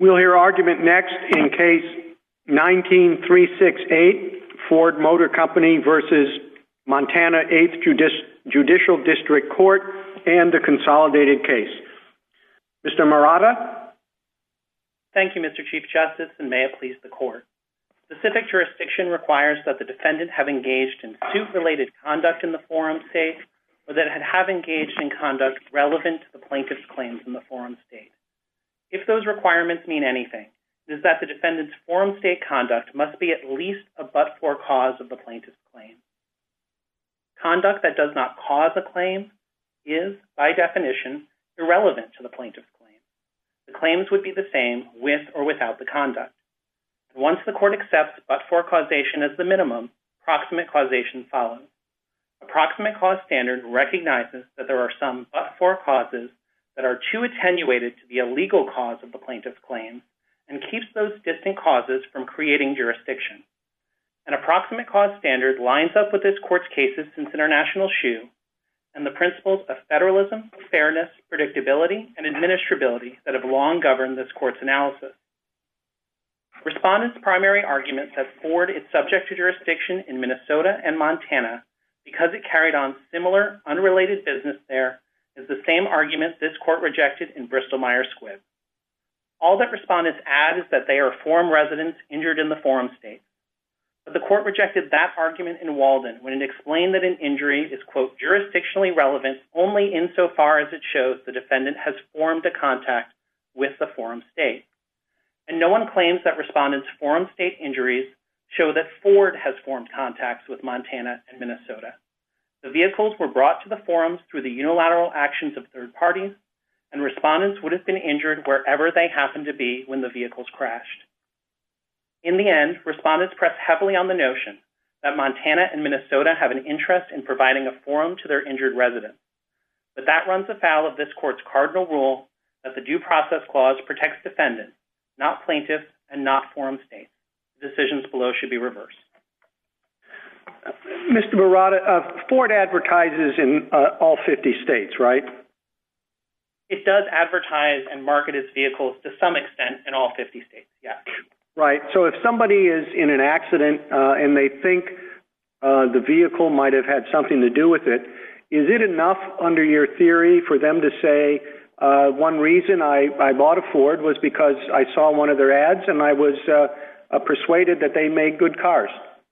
We'll hear argument next in case 19368, Ford Motor Company versus Montana 8th Judicial District Court, and the consolidated case. Mr. Murata? Thank you, Mr. Chief Justice, and may it please the Court. Specific jurisdiction requires that the defendant have engaged in suit-related conduct in the forum state, or that have engaged in conduct relevant to the plaintiff's claims in the forum state. If those requirements mean anything, it is that the defendant's forum state conduct must be at least a but-for cause of the plaintiff's claim. Conduct that does not cause a claim is, by definition, irrelevant to the plaintiff's claim. The claims would be the same with or without the conduct. And once the Court accepts but-for causation as the minimum, proximate causation follows. A proximate cause standard recognizes that there are some but-for causes that are too attenuated to be a legal cause of the plaintiff's claims and keeps those distinct causes from creating jurisdiction. An approximate cause standard lines up with this Court's cases since International Shoe and the principles of federalism, fairness, predictability, and administrability that have long governed this Court's analysis. Respondents' primary argument that Ford is subject to jurisdiction in Minnesota and Montana because it carried on similar, unrelated business there is the same argument this Court rejected in Bristol-Myers Squibb. All that respondents add is that they are forum residents injured in the forum state. But the Court rejected that argument in Walden when it explained that an injury is, quote, jurisdictionally relevant only insofar as it shows the defendant has formed a contact with the forum state. And no one claims that respondents' forum state injuries show that Ford has formed contacts with Montana and Minnesota. The vehicles were brought to the forums through the unilateral actions of third parties, and respondents would have been injured wherever they happened to be when the vehicles crashed. In the end, respondents press heavily on the notion that Montana and Minnesota have an interest in providing a forum to their injured residents. But that runs afoul of this Court's cardinal rule that the Due Process Clause protects defendants, not plaintiffs, and not forum states. Decisions below should be reversed. Mr. Murata, Ford advertises in all 50 states, right? It does advertise and market its vehicles to some extent in all 50 states, yes. Right. So if somebody is in an accident and they think the vehicle might have had something to do with it, is it enough under your theory for them to say, one reason I bought a Ford was because I saw one of their ads and I was persuaded that they made good cars?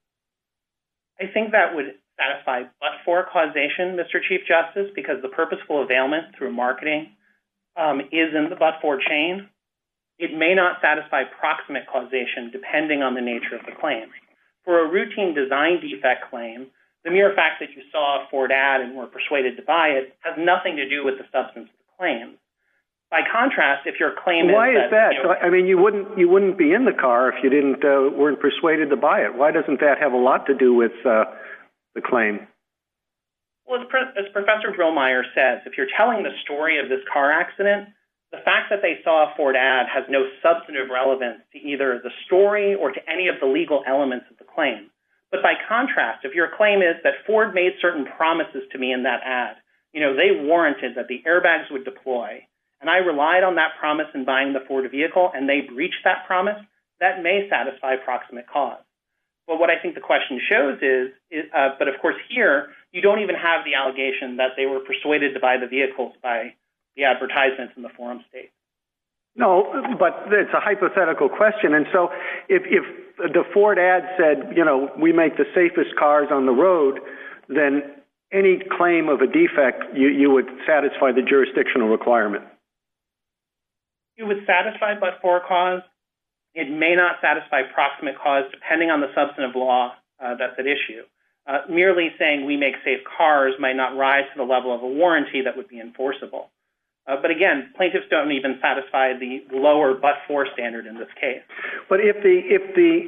I think that would satisfy but-for causation, Mr. Chief Justice, because the purposeful availment through marketing is in the but-for chain. It may not satisfy proximate causation depending on the nature of the claim. For a routine design defect claim, the mere fact that you saw a Ford ad and were persuaded to buy it has nothing to do with the substance of the claim. By contrast, if your claim is why is that? I mean, you wouldn't be in the car if you weren't persuaded to buy it. Why doesn't that have a lot to do with the claim? Well, as Professor Grillmeyer says, if you're telling the story of this car accident, the fact that they saw a Ford ad has no substantive relevance to either the story or to any of the legal elements of the claim. But by contrast, if your claim is that Ford made certain promises to me in that ad, they warranted that the airbags would deploy, and I relied on that promise in buying the Ford vehicle, and they breached that promise, that may satisfy proximate cause. But what I think the question shows is but of course here, you don't even have the allegation that they were persuaded to buy the vehicles by the advertisements in the forum state. No, but it's a hypothetical question. And so if the Ford ad said, we make the safest cars on the road, then any claim of a defect, you would satisfy the jurisdictional requirement. It would satisfy but-for cause. It may not satisfy proximate cause depending on the substantive law that's at issue. Merely saying we make safe cars might not rise to the level of a warranty that would be enforceable. But again, plaintiffs don't even satisfy the lower but-for standard in this case. But if the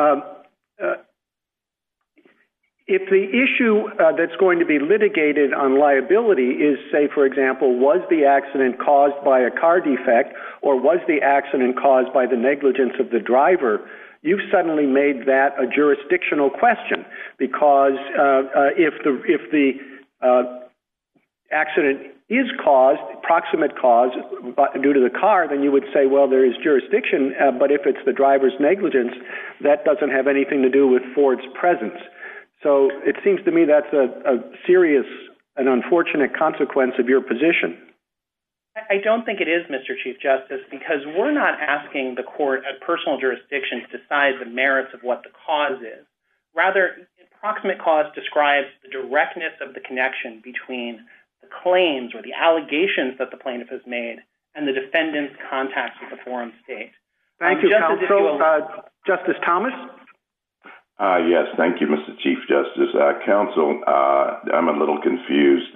issue that's going to be litigated on liability is, say, for example, was the accident caused by a car defect or was the accident caused by the negligence of the driver, you've suddenly made that a jurisdictional question because if the accident is caused, proximate cause, due to the car, then you would say, well, there is jurisdiction, but if it's the driver's negligence, that doesn't have anything to do with Ford's presence. So it seems to me that's a serious and unfortunate consequence of your position. I don't think it is, Mr. Chief Justice, because we're not asking the court at personal jurisdiction to decide the merits of what the cause is. Rather, proximate cause describes the directness of the connection between the claims or the allegations that the plaintiff has made and the defendant's contacts with the forum state. Thank you, counsel. Justice Thomas? Yes, thank you, Mr. Chief Justice. Counsel, I'm a little confused.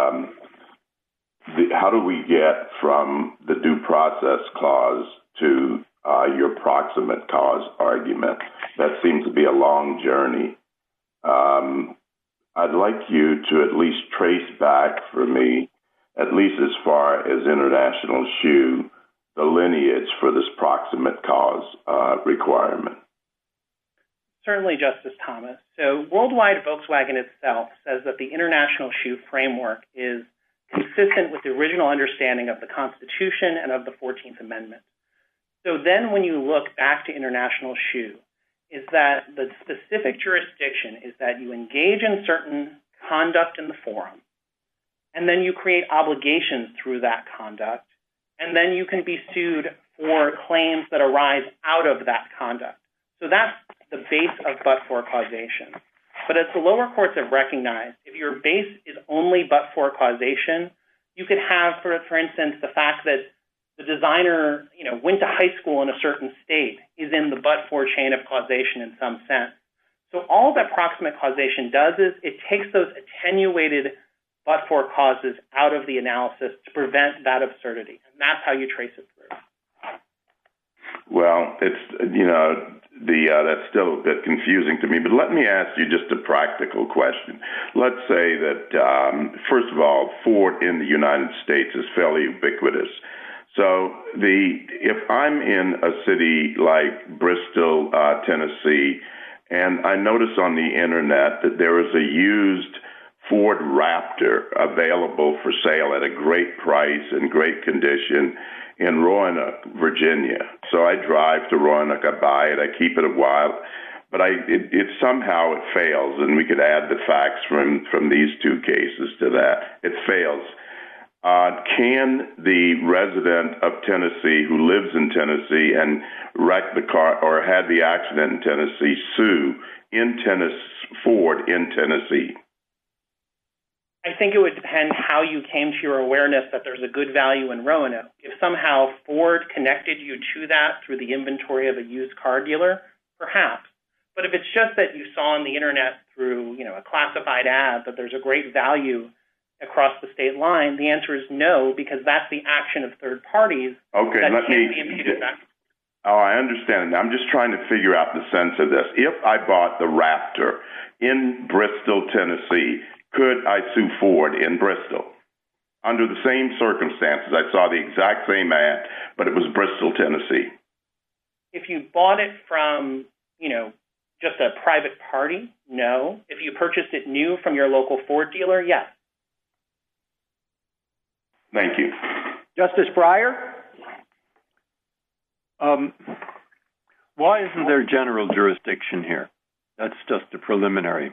How do we get from the due process clause to your proximate cause argument? That seems to be a long journey. I'd like you to at least trace back for me, at least as far as International Shoe, the lineage for this proximate cause requirement. Certainly, Justice Thomas. So Worldwide Volkswagen itself says that the International Shoe framework is consistent with the original understanding of the Constitution and of the 14th Amendment. So then when you look back to International Shoe, is that the specific jurisdiction is that you engage in certain conduct in the forum, and then you create obligations through that conduct, and then you can be sued for claims that arise out of that conduct. So that's the base of but-for causation. But as the lower courts have recognized, if your base is only but-for causation, you could have, for instance, the fact that the designer, went to high school in a certain state is in the but-for chain of causation in some sense. So all that proximate causation does is it takes those attenuated but-for causes out of the analysis to prevent that absurdity. And that's how you trace it through. Well, it's, that's still a bit confusing to me, but let me ask you just a practical question. Let's say that, first of all, Ford in the United States is fairly ubiquitous. So if I'm in a city like Bristol, Tennessee, and I notice on the internet that there is a used Ford Raptor available for sale at a great price and great condition in Roanoke, Virginia. So I drive to Roanoke, I buy it, I keep it a while, but it somehow it fails, and we could add the facts from these two cases to that. It fails. Can the resident of Tennessee who lives in Tennessee and wrecked the car or had the accident in Tennessee sue Ford in Tennessee? I think it would depend how you came to your awareness that there's a good value in Roanoke. If somehow Ford connected you to that through the inventory of a used car dealer, perhaps. But if it's just that you saw on the internet through, a classified ad that there's a great value across the state line, the answer is no, because that's the action of third parties. Okay, that can't be imputed back. Oh, I understand. I'm just trying to figure out the sense of this. If I bought the Raptor in Bristol, Tennessee, could I sue Ford in Bristol? Under the same circumstances, I saw the exact same ad, but it was Bristol, Tennessee. If you bought it from, just a private party, no. If you purchased it new from your local Ford dealer, yes. Thank you. Justice Breyer? Why isn't there general jurisdiction here? That's just a preliminary.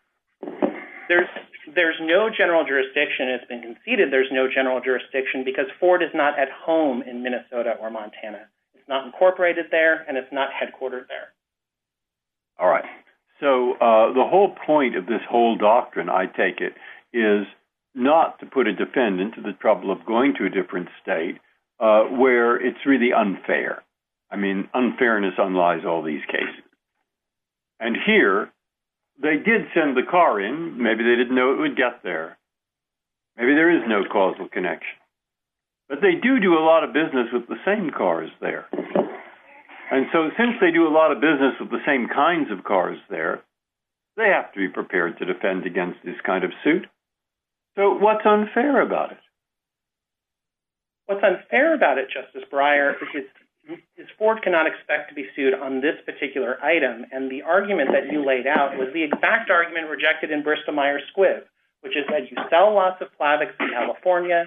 There's no general jurisdiction. It's been conceded there's no general jurisdiction because Ford is not at home in Minnesota or Montana. It's not incorporated there, and it's not headquartered there. All right. So the whole point of this whole doctrine, I take it, is not to put a defendant to the trouble of going to a different state where it's really unfair. I mean, unfairness underlies all these cases. And here, they did send the car in. Maybe they didn't know it would get there. Maybe there is no causal connection. But they do a lot of business with the same cars there. And so since they do a lot of business with the same kinds of cars there, they have to be prepared to defend against this kind of suit. So what's unfair about it? What's unfair about it, Justice Breyer, is Ford cannot expect to be sued on this particular item. And the argument that you laid out was the exact argument rejected in Bristol Myers Squibb, which is that you sell lots of Plavix in California,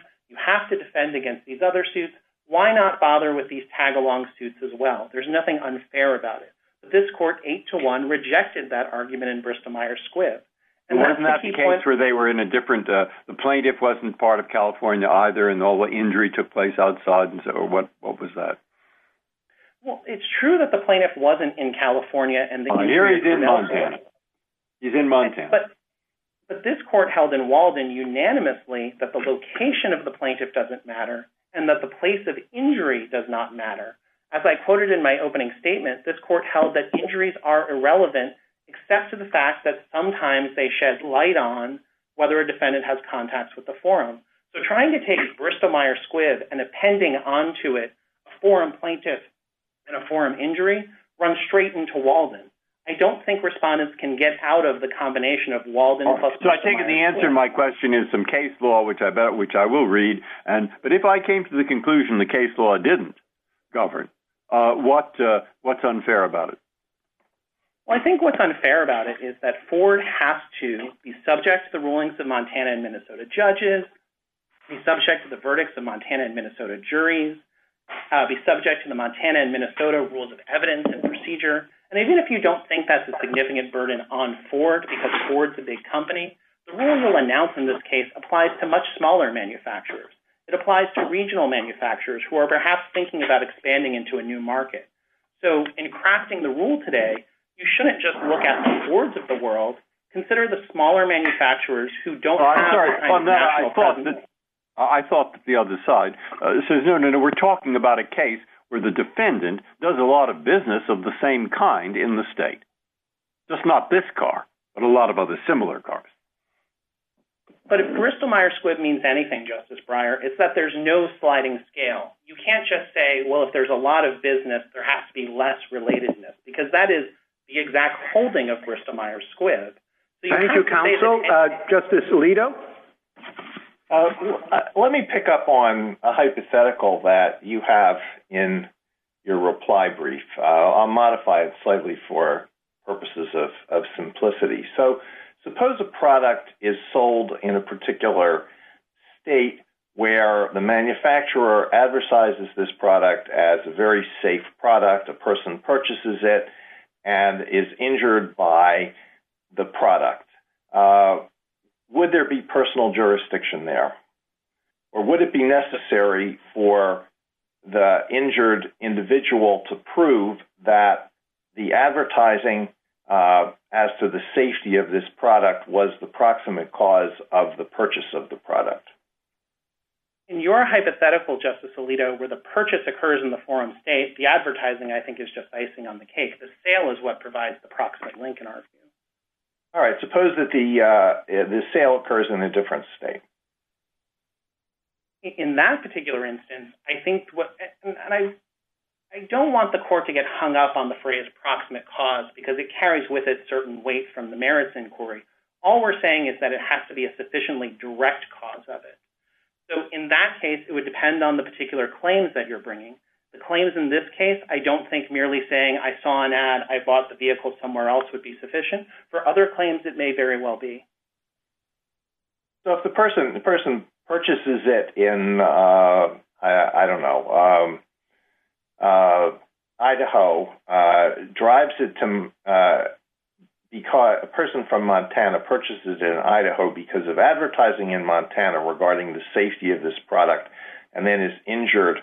have to defend against these other suits. Why not bother with these tag-along suits as well? There's nothing unfair about it. But this court, 8-1, rejected that argument in Bristol-Myers Squibb. And wasn't that the case where they were in a different, the plaintiff wasn't part of California either, and all the injury took place outside, and so, or what was that? Well, it's true that the plaintiff wasn't in California, and the here he's in Montana. He's in Montana. But this court held in Walden unanimously that the location of the plaintiff doesn't matter, and that the place of injury does not matter. As I quoted in my opening statement, this court held that injuries are irrelevant except to the fact that sometimes they shed light on whether a defendant has contacts with the forum. So trying to take Bristol-Myers Squibb and appending onto it a forum plaintiff and a forum injury runs straight into Walden. I don't think respondents can get out of the combination of Walden plus. So I take it the answer to my question is some case law, which I will read. But if I came to the conclusion the case law didn't govern, what's unfair about it? Well, I think what's unfair about it is that Ford has to be subject to the rulings of Montana and Minnesota judges, be subject to the verdicts of Montana and Minnesota juries, be subject to the Montana and Minnesota rules of evidence and procedure. And even if you don't think that's a significant burden on Ford, because Ford's a big company, the rule you'll announce in this case applies to much smaller manufacturers. It applies to regional manufacturers who are perhaps thinking about expanding into a new market. So in crafting the rule today, you shouldn't just look at the Fords of the world. Consider the smaller manufacturers who don't have the kind of national presence. I thought that the other side says, no, we're talking about a case where the defendant does a lot of business of the same kind in the state. Just not this car, but a lot of other similar cars. But if Bristol-Myers Squibb means anything, Justice Breyer, it's that there's no sliding scale. You can't just say, well, if there's a lot of business, there has to be less relatedness, because that is the exact holding of Bristol-Myers Squibb. So Thank you, counsel. Justice Alito? Let me pick up on a hypothetical that you have in your reply brief. I'll modify it slightly for purposes of simplicity. So suppose a product is sold in a particular state where the manufacturer advertises this product as a very safe product. A person purchases it and is injured by the product. Would there be personal jurisdiction there? Or would it be necessary for the injured individual to prove that the advertising as to the safety of this product was the proximate cause of the purchase of the product? In your hypothetical, Justice Alito, where the purchase occurs in the forum state, the advertising, I think, is just icing on the cake. The sale is what provides the proximate link in our view. All right. Suppose that the sale occurs in a different state. In that particular instance, I think I don't want the court to get hung up on the phrase proximate cause because it carries with it certain weight from the merits inquiry. All we're saying is that it has to be a sufficiently direct cause of it. So in that case, it would depend on the particular claims that you're bringing. The claims in this case, I don't think merely saying I saw an ad, I bought the vehicle somewhere else would be sufficient. For other claims, it may very well be. So if the person purchases it in I don't know Idaho, drives it to because a person from Montana purchases it in Idaho because of advertising in Montana regarding the safety of this product, and then is injured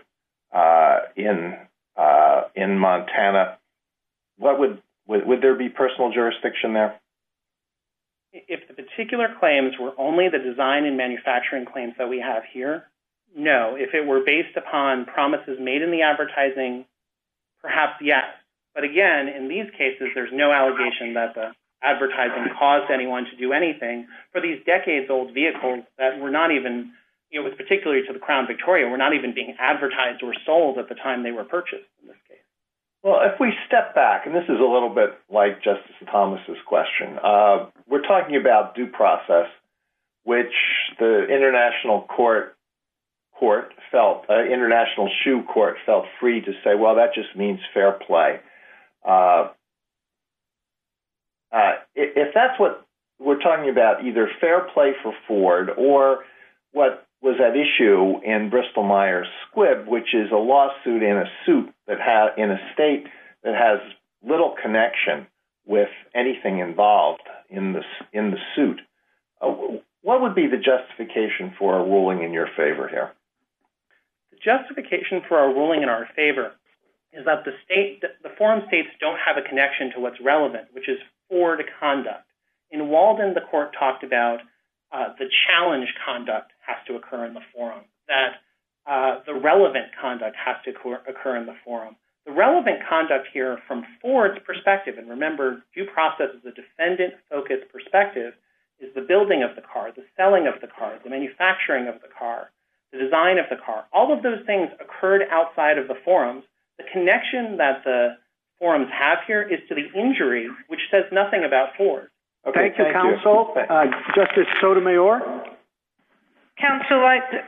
in Montana, what would there be personal jurisdiction there? If the particular claims were only the design and manufacturing claims that we have here, no. If it were based upon promises made in the advertising, perhaps yes. But again, in these cases, there's no allegation that the advertising caused anyone to do anything for these decades-old vehicles that were not even, with particularly to the Crown Victoria, were not even being advertised or sold at the time they were purchased in this case. Well, if we step back, and this is a little bit like Justice Thomas's question, we're talking about due process, which the International International Shoe Court felt free to say, well, that just means fair play. If that's what we're talking about, either fair play for Ford or what was at issue in Bristol Myers Squibb, which is a lawsuit in a in a state that has little connection with anything involved in the suit. What would be the justification for a ruling in your favor here? The justification for a ruling in our favor is that the forum states don't have a connection to what's relevant, which is Ford conduct. In Walden, the court talked about the challenge conduct has to occur in the forum, that the relevant conduct has to occur in the forum. The relevant conduct here from Ford's perspective, and remember, due process is a defendant-focused perspective, is the building of the car, the selling of the car, the manufacturing of the car, the design of the car. All of those things occurred outside of the forums. The connection that the forums have here is to the injury, which says nothing about Ford. Okay, thank you, counsel. Justice Sotomayor? Counsel,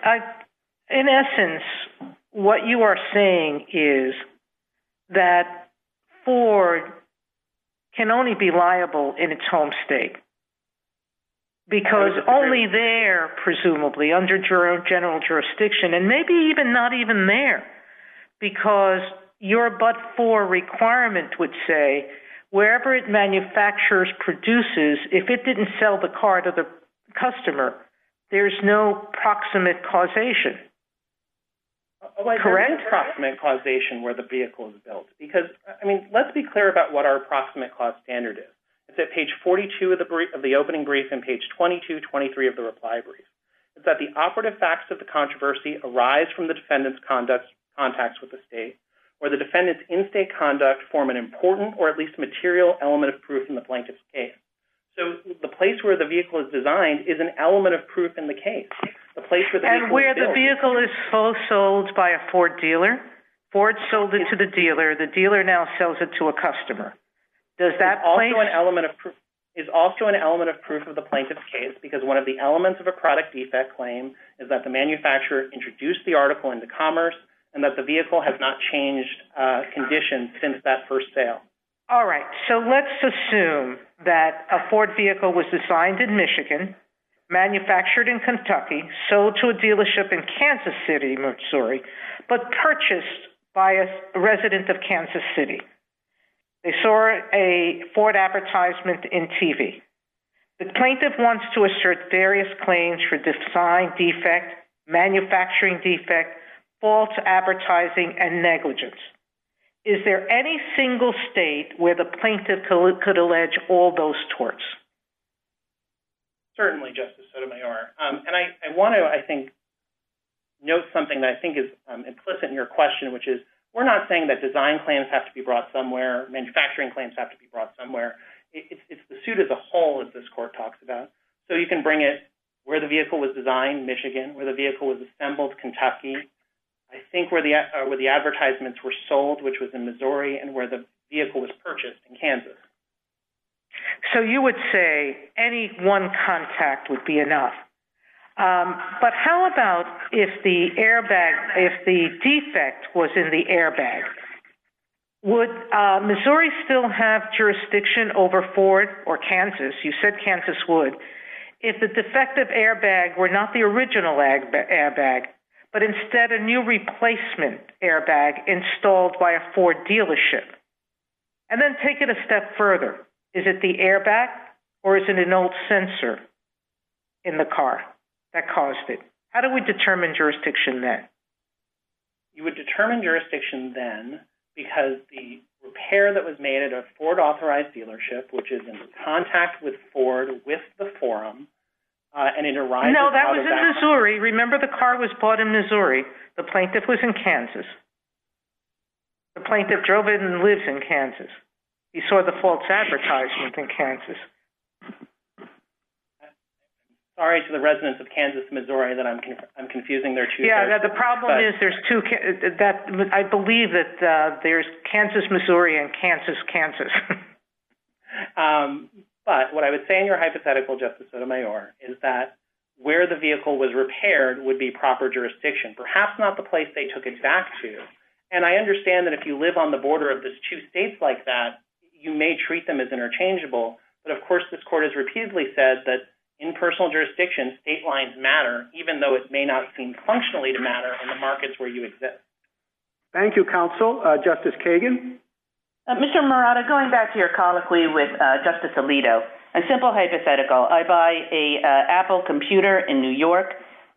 in essence, what you are saying is that Ford can only be liable in its home state because only there, presumably, under general jurisdiction, and maybe even not even there, because your but-for requirement would say wherever it manufactures, produces, if it didn't sell the car to the customer, there's no proximate causation. Correct? There is proximate causation where the vehicle is built. Because, let's be clear about what our proximate cause standard is. It's at page 42 of the opening brief and page 22, 23 of the reply brief. It's that the operative facts of the controversy arise from the defendant's contacts with the state, or the defendant's in-state conduct form an important or at least material element of proof in the plaintiff's case. So the place where the vehicle is designed is an element of proof in the case. The place where the vehicle is sold by a Ford dealer, Ford sold it to the dealer now sells it to a customer. Does that place... is also an element of proof of the plaintiff's case because one of the elements of a product defect claim is that the manufacturer introduced the article into commerce and that the vehicle has not changed condition since that first sale. All right, so let's assume that a Ford vehicle was designed in Michigan, manufactured in Kentucky, sold to a dealership in Kansas City, Missouri, but purchased by a resident of Kansas City. They saw a Ford advertisement in TV. The plaintiff wants to assert various claims for design defect, manufacturing defect, false advertising, and negligence. Is there any single state where the plaintiff could allege all those torts? Certainly, Justice Sotomayor. And I want to, note something that I think is implicit in your question, which is we're not saying that design claims have to be brought somewhere, manufacturing claims have to be brought somewhere. It's the suit as a whole, as this court talks about. So you can bring it where the vehicle was designed, Michigan, where the vehicle was assembled, Kentucky. I think where the advertisements were sold, which was in Missouri, and where the vehicle was purchased in Kansas. So you would say any one contact would be enough. But how about if the defect was in the airbag? Would Missouri still have jurisdiction over Ford or Kansas? You said Kansas would. If the defective airbag were not the original airbag, but instead a new replacement airbag installed by a Ford dealership. And then take it a step further. Is it the airbag or is it an old sensor in the car that caused it? How do we determine jurisdiction then? You would determine jurisdiction then because the repair that was made at a Ford-authorized dealership, which is in contact with Ford, with the forum, and it arises... No, that was in Missouri. Remember, the car was bought in Missouri. The plaintiff was in Kansas. The plaintiff drove it and lives in Kansas. He saw the false advertisement in Kansas. Sorry to the residents of Kansas, Missouri, that I'm confusing their two. Yeah, the problem is there's two. That I believe that there's Kansas, Missouri, and Kansas, Kansas. But what I would say in your hypothetical, Justice Sotomayor, is that where the vehicle was repaired would be proper jurisdiction, perhaps not the place they took it back to. And I understand that if you live on the border of these two states like that, you may treat them as interchangeable. But of course, this court has repeatedly said that in personal jurisdiction, state lines matter, even though it may not seem functionally to matter in the markets where you exist. Thank you, counsel. Justice Kagan? Mr. Murata, going back to your colloquy with Justice Alito, a simple hypothetical. I buy a Apple computer in New York.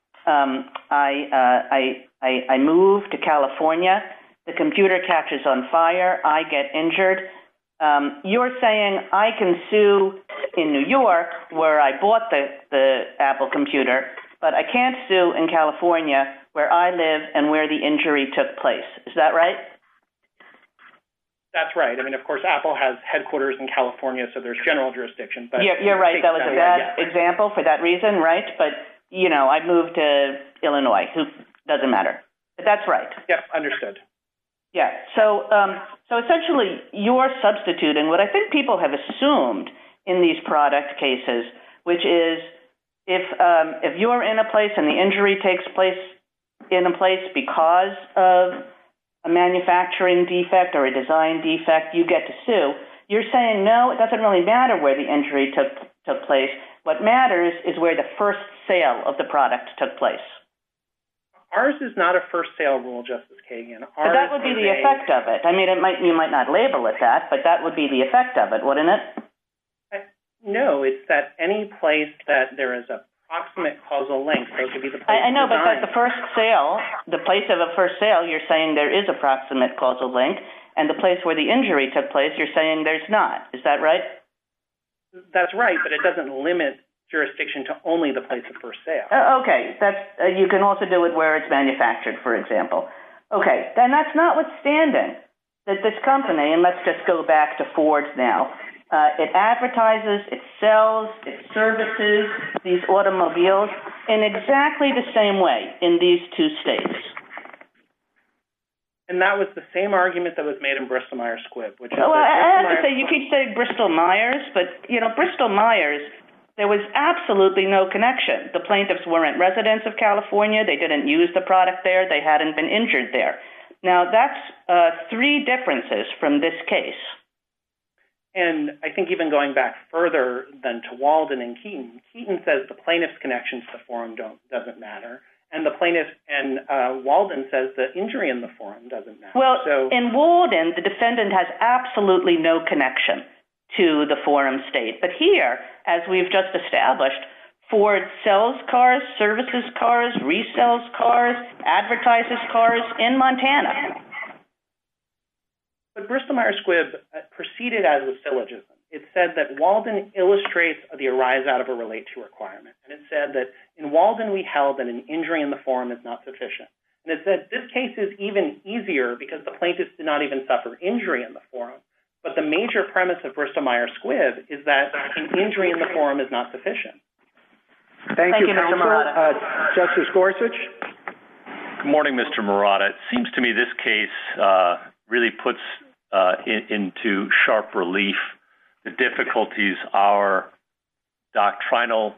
I move to California. The computer catches on fire. I get injured. You're saying I can sue in New York where I bought the Apple computer, but I can't sue in California where I live and where the injury took place. Is that right? That's right. I mean, of course, Apple has headquarters in California, so there's general jurisdiction. But you're right. That was a bad example for that reason, right? But, I moved to Illinois. Doesn't matter. But that's right. Yep, understood. Yeah. So essentially, you're substituting what I think people have assumed in these product cases, which is if you're in a place and the injury takes place in a place because of a manufacturing defect or a design defect, you get to sue. You're saying, no, it doesn't really matter where the injury took place. What matters is where the first sale of the product took place. Ours is not a first sale rule, Justice Kagan. But that would be the effect of it. I mean, you might not label it that, but that would be the effect of it, wouldn't it? No, it's that any place that there is a proximate causal link, so it could be the place. I know, but at the first sale, the place of a first sale, you're saying there is a proximate causal link, and the place where the injury took place, you're saying there's not. Is that right? That's right, but it doesn't limit jurisdiction to only the place of first sale. Okay, that's you can also do it where it's manufactured, for example. Okay, then that's notwithstanding that this company, and let's just go back to Ford now, it advertises, it sells, it services these automobiles in exactly the same way in these two states. And that was the same argument that was made in Bristol-Myers Squibb, which is I have to say, you keep saying Bristol-Myers, but, Bristol-Myers, there was absolutely no connection. The plaintiffs weren't residents of California. They didn't use the product there. They hadn't been injured there. Now, that's three differences from this case. And I think even going back further than to Walden and Keaton, Keaton says the plaintiff's connections to the forum doesn't matter. And the plaintiff and Walden says the injury in the forum doesn't matter. Well, in Walden, the defendant has absolutely no connection to the forum state. But here, as we've just established, Ford sells cars, services cars, resells cars, advertises cars in Montana. But Bristol-Myers Squibb proceeded as a syllogism. It said that Walden illustrates the arise out of a relate to requirement. And it said that in Walden we held that an injury in the forum is not sufficient. And it said this case is even easier because the plaintiffs did not even suffer injury in the forum. But the major premise of Bristol-Myers Squibb is that an injury in the forum is not sufficient. Thank you, Mr. Murata. Justice Gorsuch? Good morning, Mr. Murata. It seems to me this case really puts into sharp relief the difficulties our doctrinal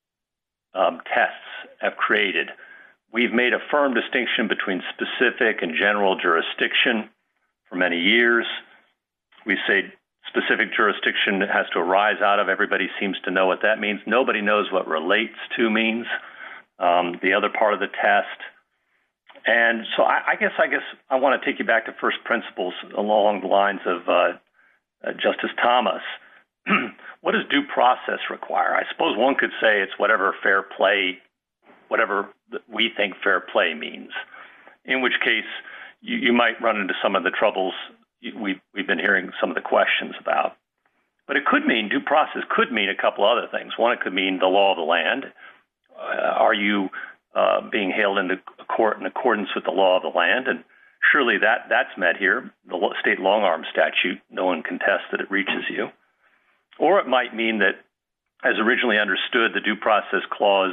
tests have created. We've made a firm distinction between specific and general jurisdiction for many years. We say specific jurisdiction has to arise out of. Everybody seems to know what that means. Nobody knows what relates to means, the other part of the test. And so I guess I want to take you back to first principles along the lines of Justice Thomas. What does due process require? I suppose one could say it's whatever fair play, whatever we think fair play means, in which case you might run into some of the troubles we've been hearing some of the questions about. But it could mean, due process could mean a couple other things. One, it could mean the law of the land. Are you being hailed into court in accordance with the law of the land? And surely that's met here. The state long-arm statute, no one contests that it reaches you. Or it might mean that, as originally understood, the due process clause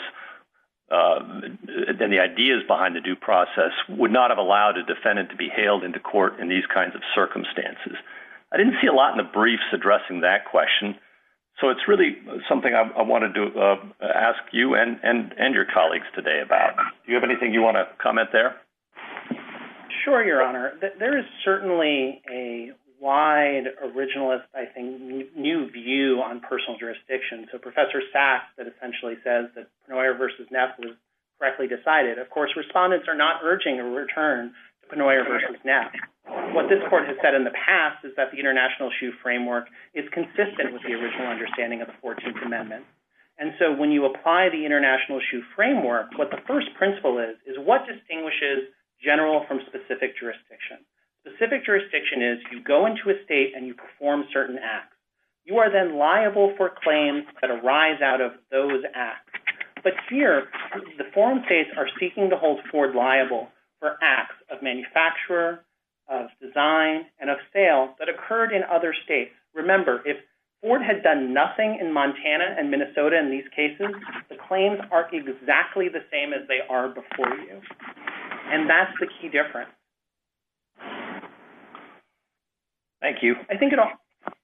and the ideas behind the due process would not have allowed a defendant to be hailed into court in these kinds of circumstances. I didn't see a lot in the briefs addressing that question. So it's really something I wanted to ask you and your colleagues today about. Do you have anything you want to comment there? Sure, Your Honor. There is certainly a wide originalist, I think, new view on on personal jurisdiction. So Professor Sachs that essentially says that Pennoyer versus Neff was correctly decided. Of course, respondents are not urging a return to Pennoyer versus Neff. What this court has said in the past is that the international shoe framework is consistent with the original understanding of the 14th Amendment. And so when you apply the international shoe framework, what the first principle is what distinguishes general from specific jurisdiction. Specific jurisdiction is you go into a state and you perform certain acts. You are then liable for claims that arise out of those acts. But here, the forum states are seeking to hold Ford liable for acts of manufacture, of design, and of sale that occurred in other states. Remember, if Ford had done nothing in Montana and Minnesota in these cases, the claims are exactly the same as they are before you. And that's the key difference. Thank you. I think it all.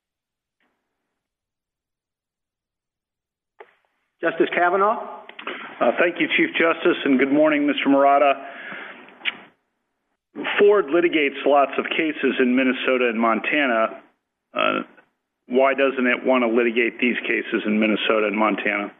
Justice Kavanaugh? Thank you, Chief Justice, and good morning, Mr. Murata. Ford litigates lots of cases in Minnesota and Montana. Why doesn't it want to litigate these cases in Minnesota and Montana?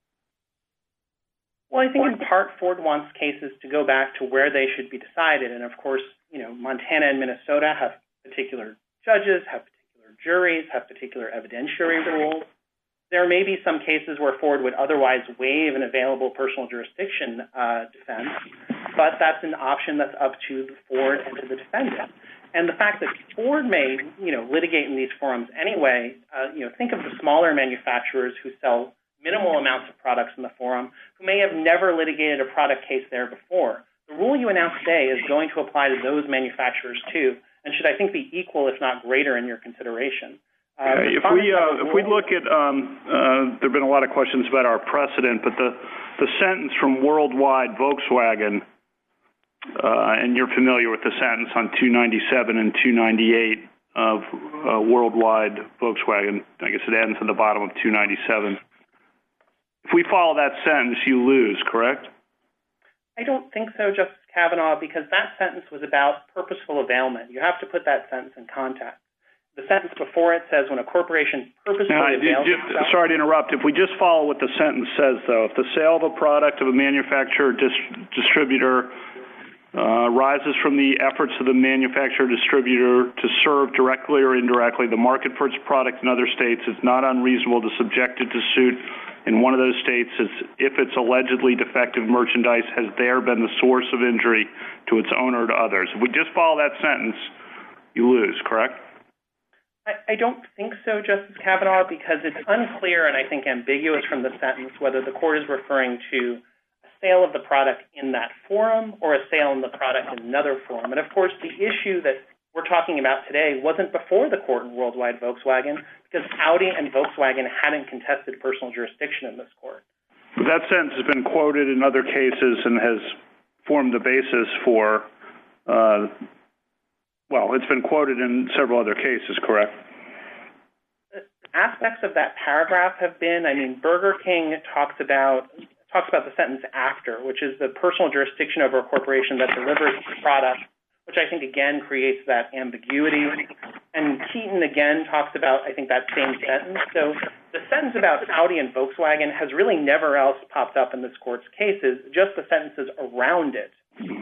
Well, I think in part Ford wants cases to go back to where they should be decided. And of course, Montana and Minnesota have particular judges, have particular juries, have particular evidentiary rules. There may be some cases where Ford would otherwise waive an available personal jurisdiction defense, but that's an option that's up to the Ford and to the defendant. And the fact that Ford may, litigate in these forums anyway, think of the smaller manufacturers who sell minimal amounts of products in the forum who may have never litigated a product case there before. The rule you announced today is going to apply to those manufacturers too, and should, I think, be equal, if not greater, in your consideration. If we look at, there have been a lot of questions about our precedent, but the sentence from Worldwide Volkswagen, and you're familiar with the sentence on 297 and 298 of Worldwide Volkswagen. I guess it ends at the bottom of 297. If we follow that sentence, you lose, correct? I don't think so, Justice Kavanaugh, because that sentence was about purposeful availment. You have to put that sentence in context. The sentence before it says when a corporation purposefully avails itself. Sorry to interrupt. If we just follow what the sentence says, though, if the sale of a product of a manufacturer distributor arises from the efforts of the manufacturer distributor to serve directly or indirectly the market for its product in other states, it's not unreasonable to subject it to suit in one of those states if its allegedly defective merchandise has there been the source of injury to its owner or to others. If we just follow that sentence, you lose, correct? I don't think so, Justice Kavanaugh, because it's unclear and I think ambiguous from the sentence whether the court is referring to a sale of the product in that forum or a sale of the product in another forum. And of course, the issue that we're talking about today wasn't before the court in Worldwide Volkswagen because Audi and Volkswagen hadn't contested personal jurisdiction in this court. But that sentence has been quoted in other cases and has formed the basis for it's been quoted in several other cases, correct? Aspects of that paragraph have been, Burger King talks about the sentence after, which is the personal jurisdiction over a corporation that delivers the product, which I think, again, creates that ambiguity. And Keaton, again, talks about, I think, that same sentence. So the sentence about Audi and Volkswagen has really never else popped up in this court's cases, just the sentences around it.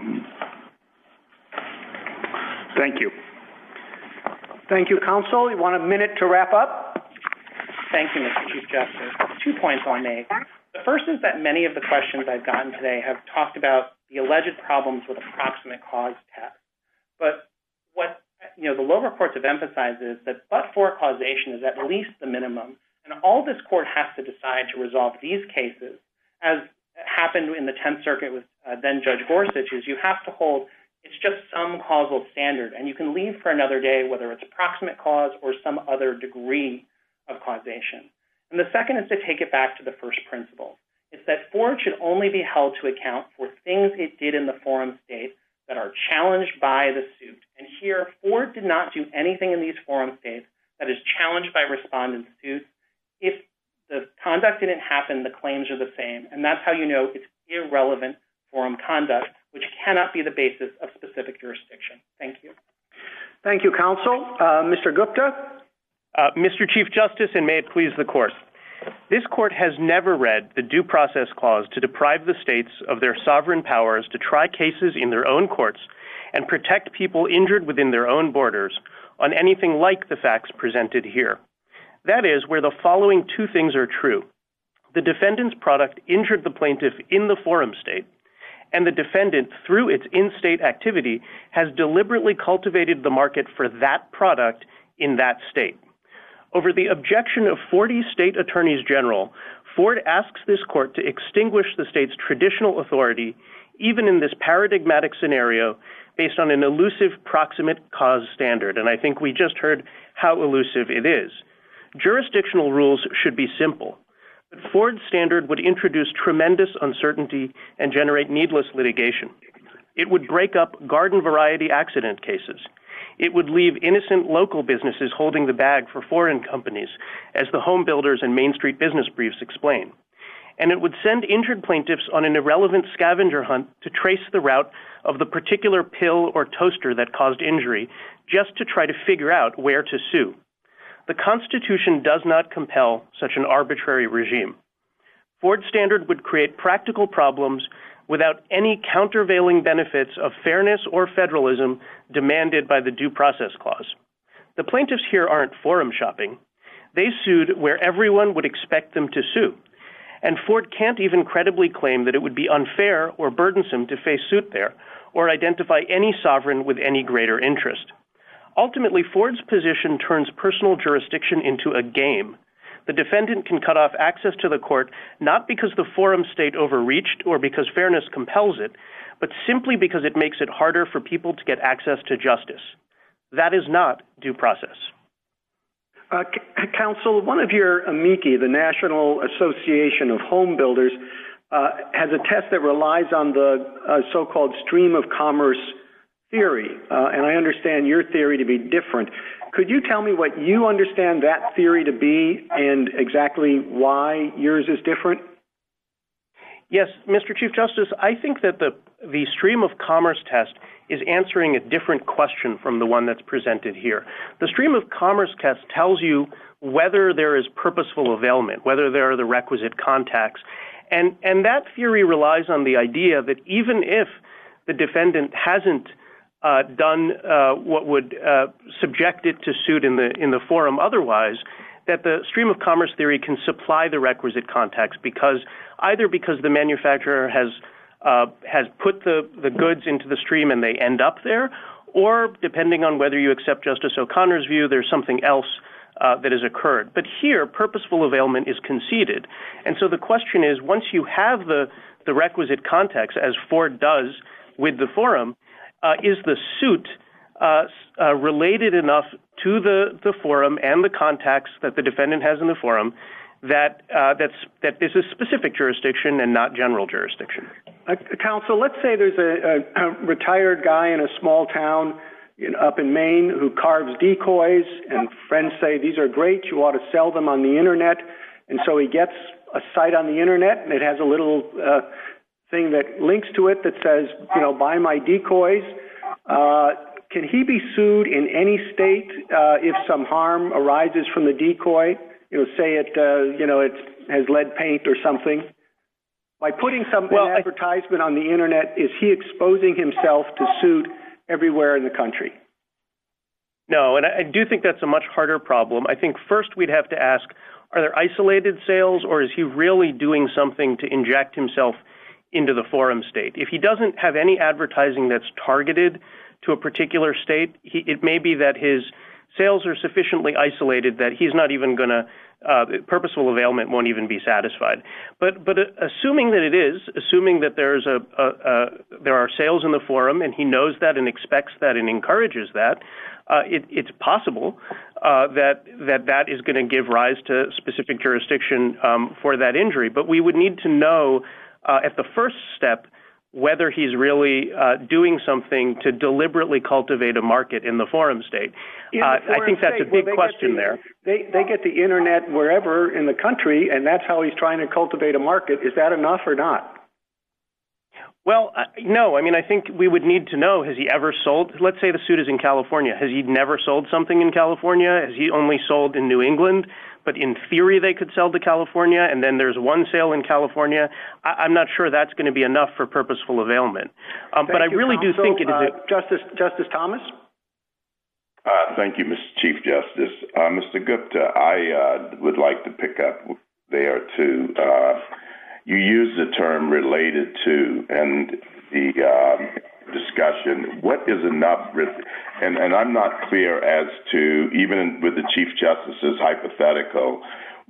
Thank you. Thank you, counsel. You want a minute to wrap up? Thank you, Mr. Chief Justice. 2 points I'll make. The first is that many of the questions I've gotten today have talked about the alleged problems with a proximate cause test. But what the lower courts have emphasized is that but-for causation is at least the minimum. And all this court has to decide to resolve these cases, as happened in the 10th Circuit with then Judge Gorsuch, is you have to hold it's just some causal standard, and you can leave for another day whether it's proximate cause or some other degree of causation. And the second is to take it back to the first principle. It's that Ford should only be held to account for things it did in the forum state that are challenged by the suit. And here, Ford did not do anything in these forum states that is challenged by respondent suits. If the conduct didn't happen, the claims are the same. And that's how you know it's irrelevant forum conduct, which cannot be the basis of specific jurisdiction. Thank you. Thank you, counsel. Mr. Gupta? Mr. Chief Justice, and may it please the Court. This Court has never read the Due Process Clause to deprive the states of their sovereign powers to try cases in their own courts and protect people injured within their own borders on anything like the facts presented here. That is, where the following two things are true. The defendant's product injured the plaintiff in the forum state, and the defendant, through its in-state activity, has deliberately cultivated the market for that product in that state. Over the objection of 40 state attorneys general, Ford asks this court to extinguish the state's traditional authority, even in this paradigmatic scenario, based on an elusive proximate cause standard. And I think we just heard how elusive it is. Jurisdictional rules should be simple, but Ford's standard would introduce tremendous uncertainty and generate needless litigation. It would break up garden variety accident cases. It would leave innocent local businesses holding the bag for foreign companies, as the Home Builders and Main Street Business Briefs explain. And it would send injured plaintiffs on an irrelevant scavenger hunt to trace the route of the particular pill or toaster that caused injury, just to try to figure out where to sue. The Constitution does not compel such an arbitrary regime. Ford's standard would create practical problems without any countervailing benefits of fairness or federalism demanded by the Due Process Clause. The plaintiffs here aren't forum shopping. They sued where everyone would expect them to sue. And Ford can't even credibly claim that it would be unfair or burdensome to face suit there, or identify any sovereign with any greater interest. Ultimately, Ford's position turns personal jurisdiction into a game. The defendant can cut off access to the court not because the forum state overreached or because fairness compels it, but simply because it makes it harder for people to get access to justice. That is not due process. Counsel, one of your amici, the National Association of Home Builders, has a test that relies on the so-called stream of commerce theory, and I understand your theory to be different. Could you tell me what you understand that theory to be and exactly why yours is different? Yes, Mr. Chief Justice, I think that the stream of commerce test is answering a different question from the one that's presented here. The stream of commerce test tells you whether there is purposeful availment, whether there are the requisite contacts. And that theory relies on the idea that even if the defendant hasn't done what would subject it to suit in the forum otherwise, that the stream of commerce theory can supply the requisite contacts either because the manufacturer has put the goods into the stream and they end up there, or depending on whether you accept Justice O'Connor's view, there's something else that has occurred. But here, purposeful availment is conceded. And so the question is, once you have the requisite context, as Ford does with the forum, is the suit related enough to the forum and the contacts that the defendant has in the forum that this is specific jurisdiction and not general jurisdiction? Counsel, let's say there's a retired guy in a small town up in Maine who carves decoys, and friends say, these are great, you ought to sell them on the Internet. And so he gets a site on the Internet, and it has a little thing that links to it that says, buy my decoys. Can he be sued in any state if some harm arises from the decoy? Say it has lead paint or something. By putting an advertisement on the Internet, is he exposing himself to suit everywhere in the country? No, and I do think that's a much harder problem. I think first we'd have to ask, are there isolated sales, or is he really doing something to inject himself into the forum state? If he doesn't have any advertising that's targeted to a particular state, it may be that his sales are sufficiently isolated that he's not even going to, purposeful availment won't even be satisfied. But assuming that it is, assuming that there are sales in the forum and he knows that and expects that and encourages that, it's possible that is going to give rise to specific jurisdiction for that injury. But we would need to know at the first step whether he's really doing something to deliberately cultivate a market in the forum state. I think that's a big question there. They get the Internet wherever in the country, and that's how he's trying to cultivate a market. Is that enough or not? Well, no. I mean, I think we would need to know, has he ever sold? Let's say the suit is in California. Has he never sold something in California? Has he only sold in New England? But in theory, they could sell to California, and then there's one sale in California. I'm not sure that's going to be enough for purposeful availment. But I really do think it is. Justice Thomas? Thank you, Mr. Chief Justice. Mr. Gupta, I would like to pick up there, too. You use the term related to, and the discussion, what is enough? And I'm not clear as to, even with the Chief Justice's hypothetical,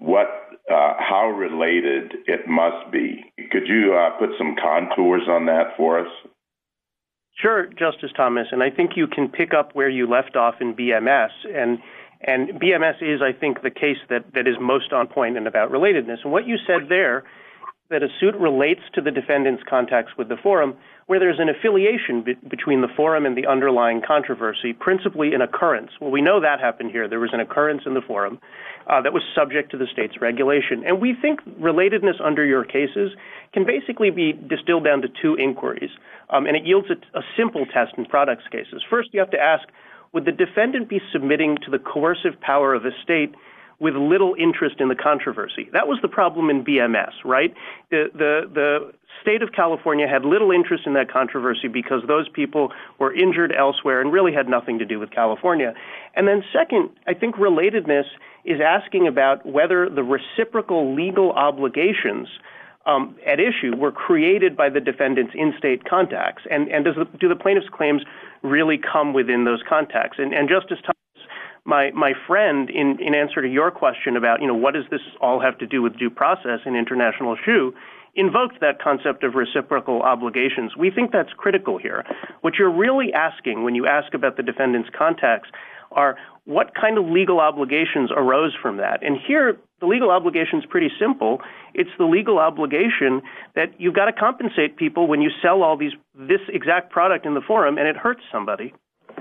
how related it must be. Could you put some contours on that for us? Sure, Justice Thomas, and I think you can pick up where you left off in BMS, and BMS is, I think, the case that is most on point and about relatedness. And what you said there, that a suit relates to the defendant's contacts with the forum, where there's an affiliation between the forum and the underlying controversy, principally an occurrence. Well, we know that happened here. There was an occurrence in the forum that was subject to the state's regulation. And we think relatedness under your cases can basically be distilled down to two inquiries, and it yields a simple test in products cases. First, you have to ask, would the defendant be submitting to the coercive power of a state with little interest in the controversy? That was the problem in BMS, right? The state of California had little interest in that controversy because those people were injured elsewhere and really had nothing to do with California. And then second, I think relatedness is asking about whether the reciprocal legal obligations at issue were created by the defendant's in-state contacts, and do the plaintiff's claims really come within those contacts? And Justice Thomas, my friend, in answer to your question about, what does this all have to do with due process in international shoe, invoked that concept of reciprocal obligations. We think that's critical here. What you're really asking when you ask about the defendant's contacts are what kind of legal obligations arose from that. And here, the legal obligation is pretty simple. It's the legal obligation that you've got to compensate people when you sell this exact product in the forum and it hurts somebody.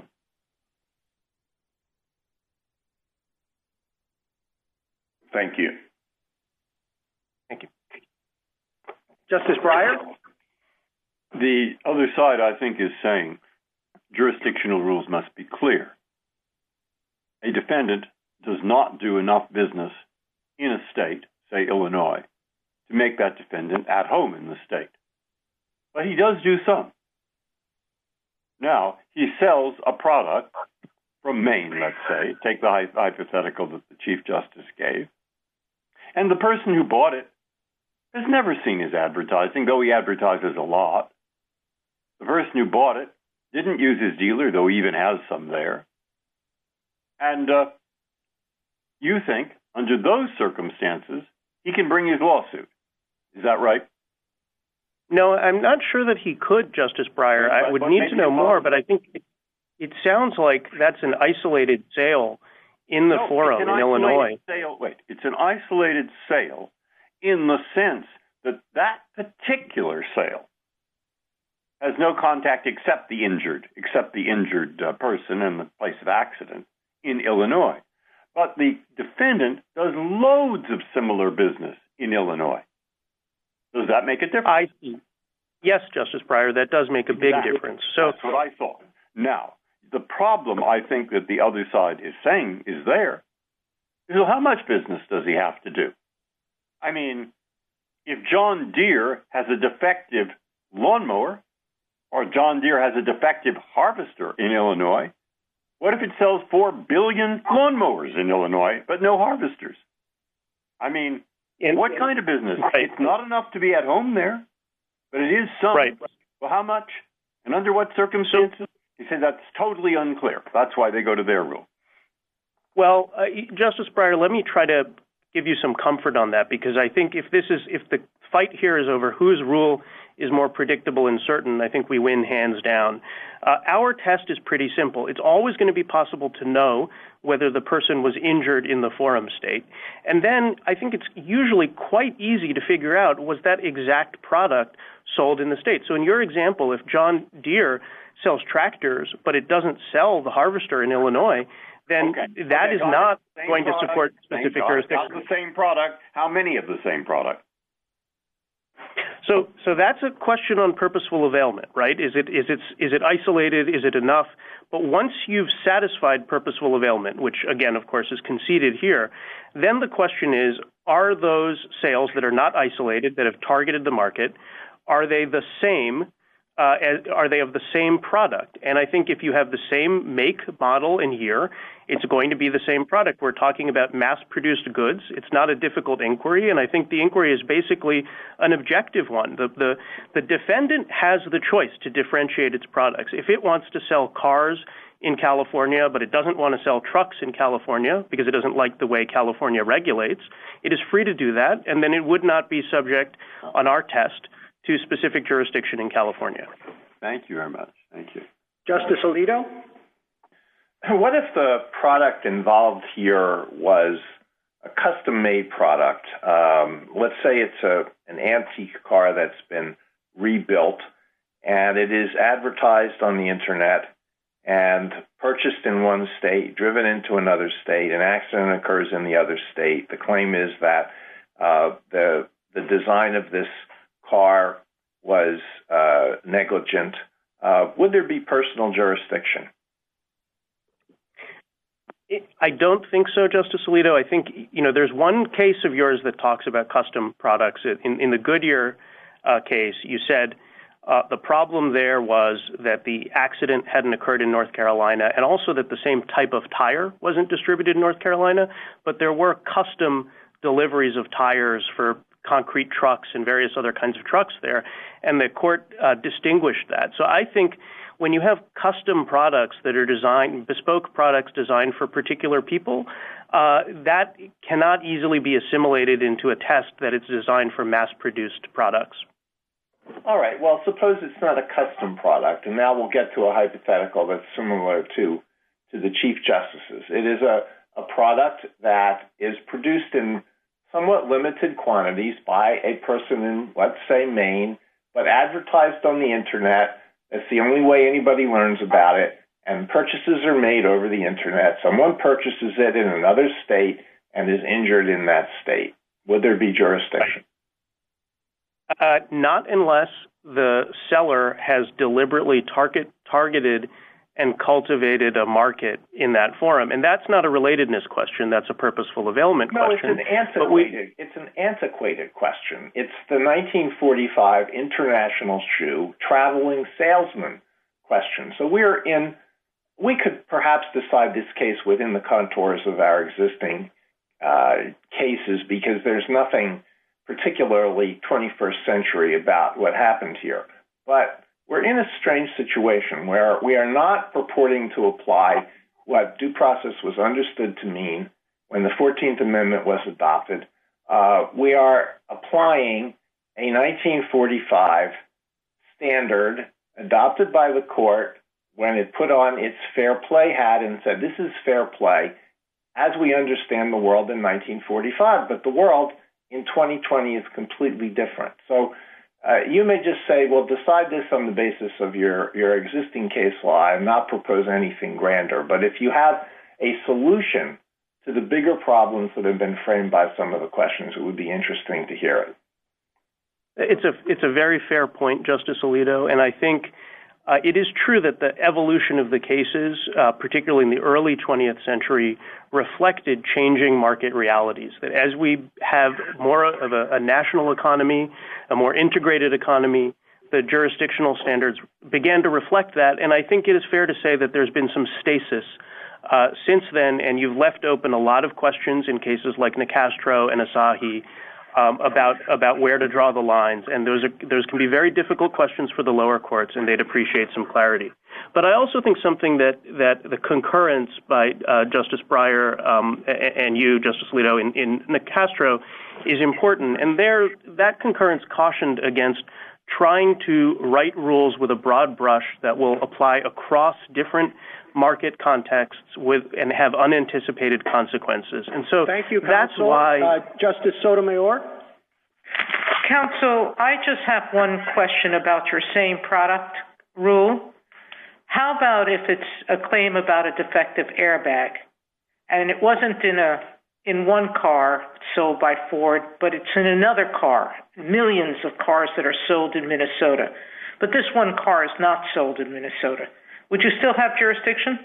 Thank you. Thank you. Justice Breyer? The other side, I think, is saying jurisdictional rules must be clear. A defendant does not do enough business in a state, say Illinois, to make that defendant at home in the state. But he does do some. Now, he sells a product from Maine, let's say, take the hypothetical that the Chief Justice gave, and the person who bought it has never seen his advertising, though he advertises a lot. The person who bought it didn't use his dealer, though he even has some there. And you think, under those circumstances, he can bring his lawsuit. Is that right? No, I'm not sure that he could, Justice Breyer. I would need to know more, but I think it sounds like that's an isolated sale in the forum in Illinois. It's an isolated sale in the sense that that particular sale has no contact except the injured person in the place of accident in Illinois. But the defendant does loads of similar business in Illinois. Does that make a difference? I see. Yes, Justice Breyer, that does make a big difference. So that's what I thought. Now, the problem I think that the other side is saying is there. So how much business does he have to do? I mean, if John Deere has a defective lawnmower or John Deere has a defective harvester in Illinois, what if it sells 4 billion lawnmowers in Illinois but no harvesters? I mean, what kind of business? Right. It's not enough to be at home there, but it is some. Right. Well, how much and under what circumstances? He said that's totally unclear. That's why they go to their rule. Well, Justice Breyer, let me try to give you some comfort on that, because I think if the fight here is over whose rule is more predictable and certain, I think we win hands down. Our test is pretty simple. It's always going to be possible to know whether the person was injured in the forum state. And then I think it's usually quite easy to figure out, was that exact product sold in the state? So in your example, if John Deere sells tractors, but it doesn't sell the harvester in Illinois, then that is not going to support specific jurisdiction. Not the same product. How many of the same product? So that's a question on purposeful availment, right? Is it isolated? Is it enough? But once you've satisfied purposeful availment, which again, of course, is conceded here, then the question is, are those sales that are not isolated, that have targeted the market, are they the same? Are they of the same product? And I think if you have the same make, model, and year, it's going to be the same product. We're talking about mass-produced goods. It's not a difficult inquiry, and I think the inquiry is basically an objective one. The defendant has the choice to differentiate its products. If it wants to sell cars in California, but it doesn't want to sell trucks in California because it doesn't like the way California regulates, it is free to do that, and then it would not be subject on our test to specific jurisdiction in California. Thank you very much. Thank you. Justice Alito? What if the product involved here was a custom-made product? Let's say it's an antique car that's been rebuilt, and it is advertised on the Internet and purchased in one state, driven into another state, an accident occurs in the other state. The claim is that the design of this car was negligent. Would there be personal jurisdiction? I don't think so, Justice Alito. I think, there's one case of yours that talks about custom products. In the Goodyear case, you said the problem there was that the accident hadn't occurred in North Carolina and also that the same type of tire wasn't distributed in North Carolina, but there were custom deliveries of tires for concrete trucks and various other kinds of trucks there, and the court distinguished that. So I think when you have custom products that are designed, bespoke products designed for particular people, that cannot easily be assimilated into a test that it's designed for mass-produced products. All right. Well, suppose it's not a custom product, and now we'll get to a hypothetical that's similar to the Chief Justice's. It is a product that is produced in somewhat limited quantities by a person in, let's say, Maine, but advertised on the Internet. That's the only way anybody learns about it, and purchases are made over the Internet. Someone purchases it in another state and is injured in that state. Would there be jurisdiction? Not unless the seller has deliberately targeted and cultivated a market in that forum. And that's not a relatedness question. That's a purposeful availment question. No, it's an antiquated question. It's the 1945 International Shoe traveling salesman question. So we could perhaps decide this case within the contours of our existing cases because there's nothing particularly 21st century about what happened here. But we're in a strange situation where we are not purporting to apply what due process was understood to mean when the 14th Amendment was adopted. We are applying a 1945 standard adopted by the court when it put on its fair play hat and said, this is fair play as we understand the world in 1945. But the world in 2020 is completely different. So you may just say, well, decide this on the basis of your existing case law and not propose anything grander. But if you have a solution to the bigger problems that have been framed by some of the questions, it would be interesting to hear it. It's a very fair point, Justice Alito, and I think it is true that the evolution of the cases, particularly in the early 20th century, reflected changing market realities, that as we have more of a national economy, a more integrated economy, the jurisdictional standards began to reflect that, and I think it is fair to say that there's been some stasis since then, and you've left open a lot of questions in cases like Nicastro and Asahi about where to draw the lines, and those can be very difficult questions for the lower courts, and they'd appreciate some clarity. But I also think something that the concurrence by Justice Breyer and you, Justice Alito, in Nicastro is important, and that concurrence cautioned against trying to write rules with a broad brush that will apply across different market contexts and have unanticipated consequences. And so thank you, that's Counsel. why... Justice Sotomayor? Counsel, I just have one question about your same product rule. How about if it's a claim about a defective airbag and it wasn't in one car sold by Ford, but it's in another car, millions of cars that are sold in Minnesota. But this one car is not sold in Minnesota. Would you still have jurisdiction?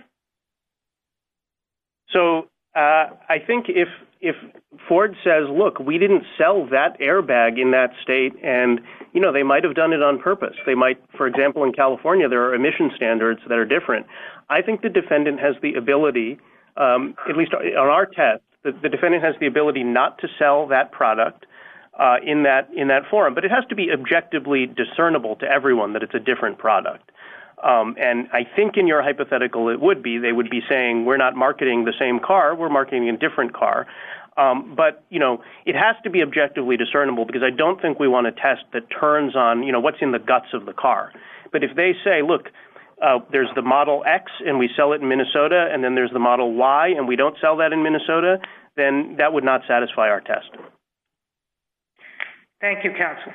So I think if Ford says, look, we didn't sell that airbag in that state, and, you know, they might have done it on purpose. They might, for example, in California, there are emission standards that are different. I think the defendant has the ability, at least on our test, the defendant has the ability not to sell that product in that forum. But it has to be objectively discernible to everyone that it's a different product. And I think in your hypothetical, they would be saying, we're not marketing the same car, we're marketing a different car. But, you know, it has to be objectively discernible, because I don't think we want a test that turns on, you know, what's in the guts of the car. But if they say, look, there's the Model X and we sell it in Minnesota, and then there's the Model Y and we don't sell that in Minnesota, then that would not satisfy our test. Thank you, counsel.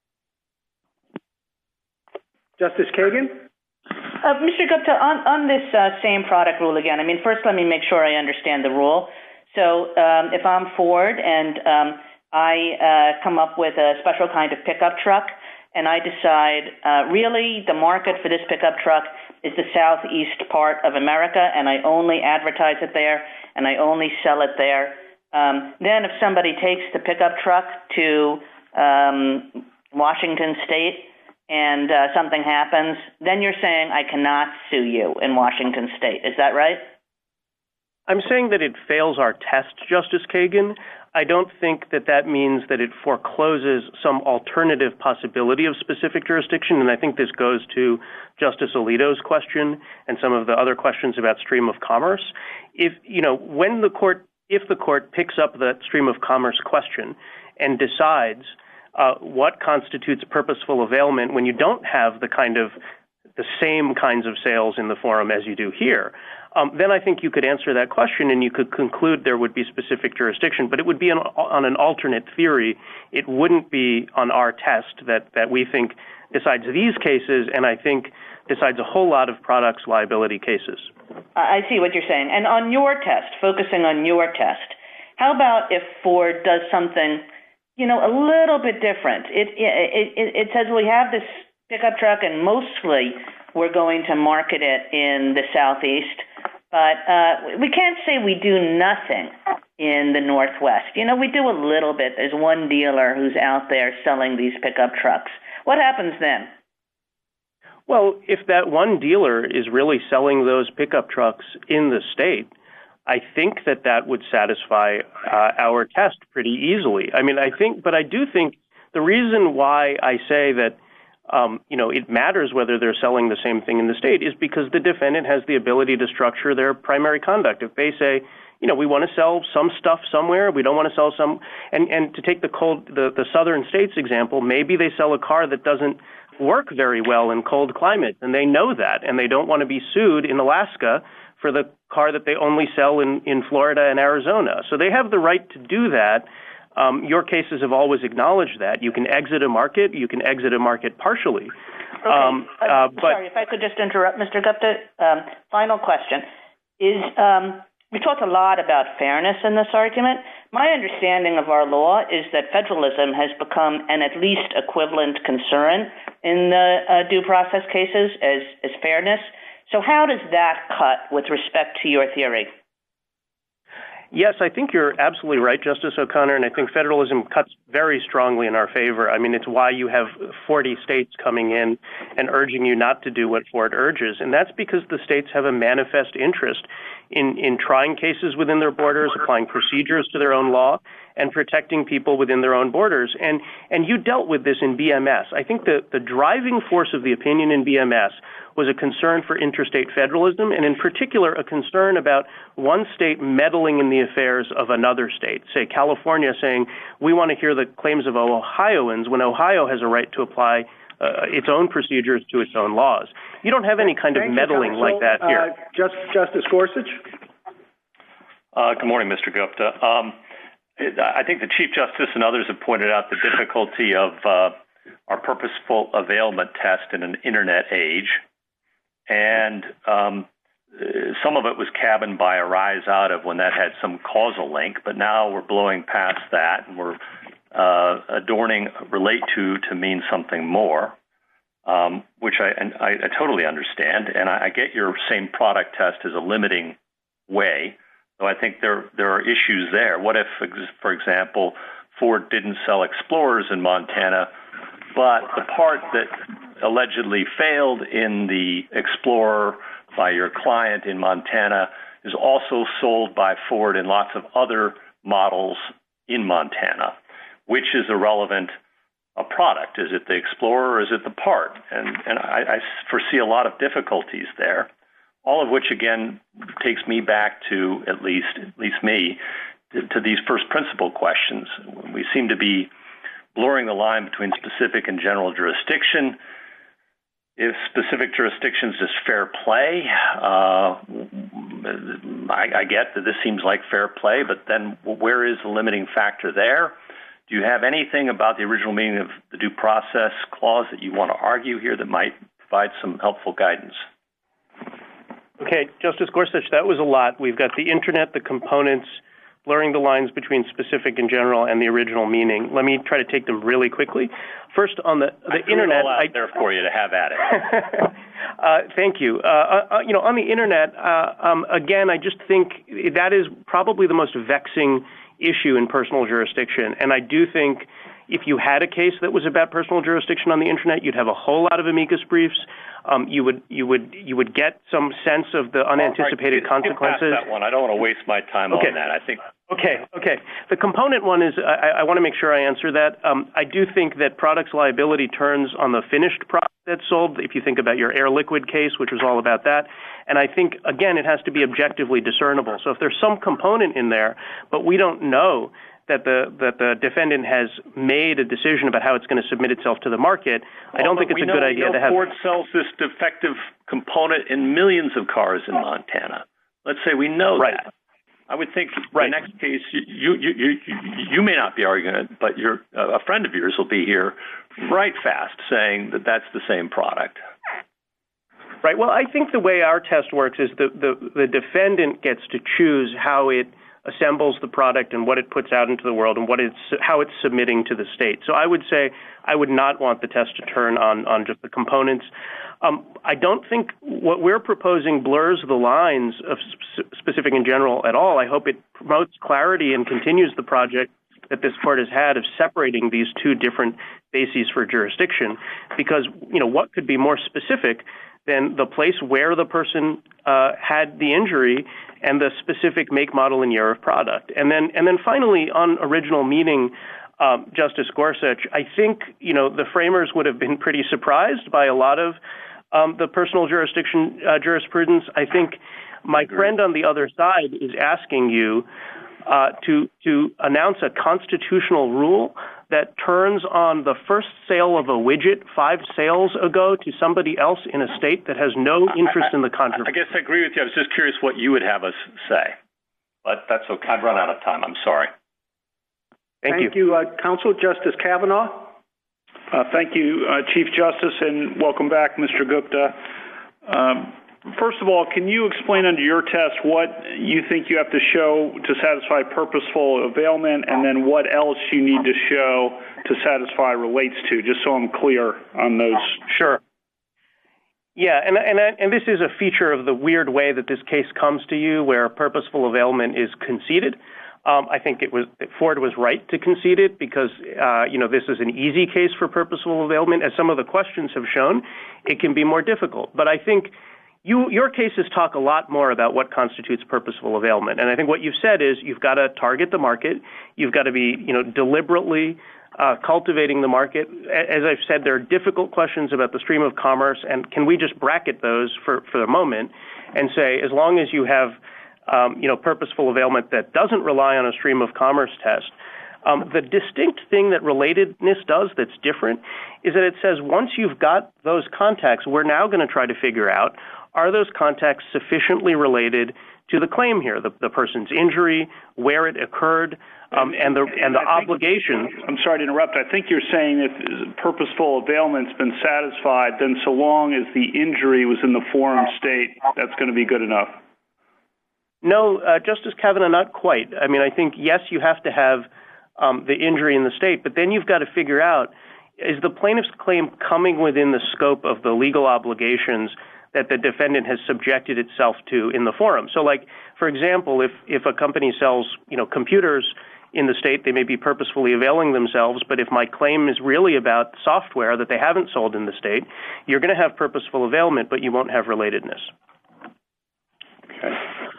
Justice Kagan? Mr. Gupta, on this same product rule again, I mean, first let me make sure I understand the rule. So if I'm Ford and I come up with a special kind of pickup truck, and I decide really the market for this pickup truck is the southeast part of America, and I only advertise it there, and I only sell it there, then if somebody takes the pickup truck to Washington State, and something happens, then you're saying I cannot sue you in Washington State. Is that right? I'm saying that it fails our test, Justice Kagan. I don't think that means that it forecloses some alternative possibility of specific jurisdiction, and I think this goes to Justice Alito's question and some of the other questions about stream of commerce. If the court picks up that stream of commerce question and decides what constitutes purposeful availment when you don't have the same kinds of sales in the forum as you do here, then I think you could answer that question and you could conclude there would be specific jurisdiction, but it would be on an alternate theory. It wouldn't be on our test that we think decides these cases, and I think decides a whole lot of products liability cases. I see what you're saying. And on your test, focusing on your test, how about if Ford does something a little bit different? It says we have this pickup truck and mostly we're going to market it in the Southeast, but we can't say we do nothing in the Northwest. We do a little bit. There's one dealer who's out there selling these pickup trucks. What happens then? Well, if that one dealer is really selling those pickup trucks in the state, I think that would satisfy our test pretty easily. I mean, but I do think the reason why I say that, it matters whether they're selling the same thing in the state is because the defendant has the ability to structure their primary conduct. If they say, we want to sell some stuff somewhere, we don't want to sell some, and to take the southern states example, maybe they sell a car that doesn't work very well in cold climates, and they know that, and they don't want to be sued in Alaska for the car that they only sell in Florida and Arizona. So they have the right to do that. Your cases have always acknowledged that. You can exit a market. You can exit a market partially. Okay. Sorry, if I could just interrupt, Mr. Gupta. Final question. We talked a lot about fairness in this argument. My understanding of our law is that federalism has become an at least equivalent concern in the due process cases as fairness. So how does that cut with respect to your theory? Yes, I think you're absolutely right, Justice O'Connor, and I think federalism cuts very strongly in our favor. I mean, it's why you have 40 states coming in and urging you not to do what Ford urges, and that's because the states have a manifest interest in trying cases within their borders, applying procedures to their own law, and protecting people within their own borders. And you dealt with this in BMS. I think the driving force of the opinion in BMS was a concern for interstate federalism, and in particular, a concern about one state meddling in the affairs of another state. Say, California saying, we want to hear the claims of Ohioans when Ohio has a right to apply its own procedures to its own laws. You don't have any kind of meddling like that here. Justice Gorsuch? Good morning, Mr. Gupta. I think the Chief Justice and others have pointed out the difficulty of our purposeful availment test in an internet age. And some of it was cabined by a rise out of when that had some causal link, but now we're blowing past that and we're adorning relate to mean something more, which I totally understand. And I get your same product test as a limiting way, though I think there are issues there. What if, for example, Ford didn't sell Explorers in Montana, but the part that allegedly failed in the Explorer by your client in Montana is also sold by Ford in lots of other models in Montana? Which is a relevant product? Is it the Explorer or is it the part? And I foresee a lot of difficulties there, all of which, again, takes me back to, at least me, to these first principle questions. We seem to be blurring the line between specific and general jurisdiction. If specific jurisdiction is just fair play, I get that this seems like fair play, but then where is the limiting factor there? Do you have anything about the original meaning of the due process clause that you want to argue here that might provide some helpful guidance? Okay, Justice Gorsuch, that was a lot. We've got the Internet, the components, blurring the lines between specific and general, and the original meaning. Let me try to take them really quickly. First, on the Internet, it all out there for you to have at it. Thank you. On the Internet, again, I just think that is probably the most vexing issue in personal jurisdiction, and I do think if you had a case that was about personal jurisdiction on the Internet, you'd have a whole lot of amicus briefs. You would get some sense of the unanticipated consequences. That one. I don't want to waste my time on that. I think. Okay. The component one is, I want to make sure I answer that. I do think that products liability turns on the finished product that's sold, if you think about your Air Liquid case, which was all about that. And I think, again, it has to be objectively discernible. So if there's some component in there, but we don't know that the defendant has made a decision about how it's going to submit itself to the market, I don't think it's a good idea to have. Ford sells this defective component in millions of cars in Montana. Let's say we know that. I would think the next case, you may not be arguing it, but a friend of yours will be here right fast saying that that's the same product. Right. Well, I think the way our test works is the defendant gets to choose how it assembles the product and what it puts out into the world and how it's submitting to the state. So I would say I would not want the test to turn on just the components. I don't think what we're proposing blurs the lines of specific and general at all. I hope it promotes clarity and continues the project that this court has had of separating these two different bases for jurisdiction, because, what could be more specific than the place where the person had the injury and the specific make, model, and year of product. And then finally, on original meaning, Justice Gorsuch, I think, the framers would have been pretty surprised by a lot of the personal jurisdiction jurisprudence. I think my friend on the other side is asking you to announce a constitutional rule that turns on the first sale of a widget 5 sales ago to somebody else in a state that has no interest in the controversy. I guess I agree with you. I was just curious what you would have us say. But that's okay. I've run out of time. I'm sorry. Thank you. Counsel. Justice Kavanaugh. Thank you, Chief Justice, and welcome back, Mr. Gupta. First of all, can you explain under your test what you think you have to show to satisfy purposeful availment, and then what else you need to show to satisfy relates to, just so I'm clear on those? Sure. Yeah, and this is a feature of the weird way that this case comes to you, where purposeful availment is conceded. I think Ford was right to concede it because, this is an easy case for purposeful availment. As some of the questions have shown, it can be more difficult. But I think your cases talk a lot more about what constitutes purposeful availment. And I think what you've said is you've got to target the market. You've got to be, deliberately cultivating the market. As I've said, there are difficult questions about the stream of commerce. And can we just bracket those for the moment and say, as long as you have, purposeful availment that doesn't rely on a stream of commerce test, the distinct thing that relatedness does that's different is that it says once you've got those contacts, we're now going to try to figure out, are those contacts sufficiently related to the claim here, the person's injury, where it occurred, and the obligation. I'm sorry to interrupt. I think you're saying if purposeful availment's been satisfied, then so long as the injury was in the forum state, that's going to be good enough. No, Justice Kavanaugh, not quite. I mean, I think, yes, you have to have the injury in the state, but then you've got to figure out, is the plaintiff's claim coming within the scope of the legal obligations that the defendant has subjected itself to in the forum? So, like, for example, if a company sells, computers in the state, they may be purposefully availing themselves, but if my claim is really about software that they haven't sold in the state, you're going to have purposeful availment, but you won't have relatedness. Okay.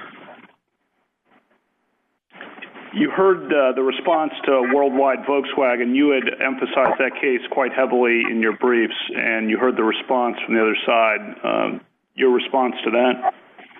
You heard the response to Worldwide Volkswagen. You had emphasized that case quite heavily in your briefs, and you heard the response from the other side. Your response to that?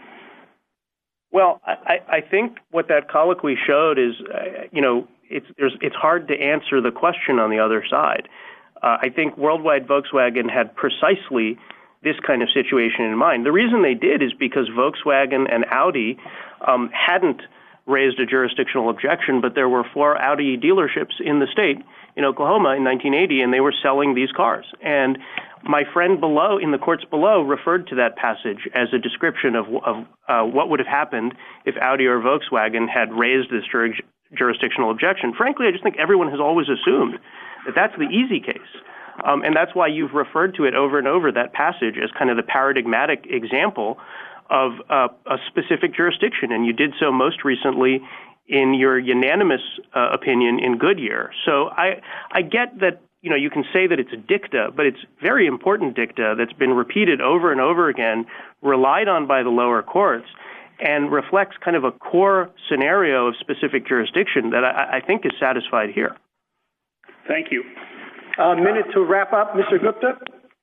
Well, I think what that colloquy showed is, it's hard to answer the question on the other side. I think Worldwide Volkswagen had precisely this kind of situation in mind. The reason they did is because Volkswagen and Audi hadn't raised a jurisdictional objection, but there were 4 Audi dealerships in the state, in Oklahoma, in 1980, and they were selling these cars. And my friend below, in the courts below, referred to that passage as a description of what would have happened if Audi or Volkswagen had raised this jurisdictional objection. Frankly, I just think everyone has always assumed that that's the easy case. And that's why you've referred to it over and over, that passage, as kind of the paradigmatic example of a specific jurisdiction, and you did so most recently in your unanimous opinion in Goodyear. So I get that, you can say that it's a dicta, but it's very important dicta that's been repeated over and over again, relied on by the lower courts, and reflects kind of a core scenario of specific jurisdiction that I think is satisfied here. Thank you. A minute to wrap up, Mr. Gupta.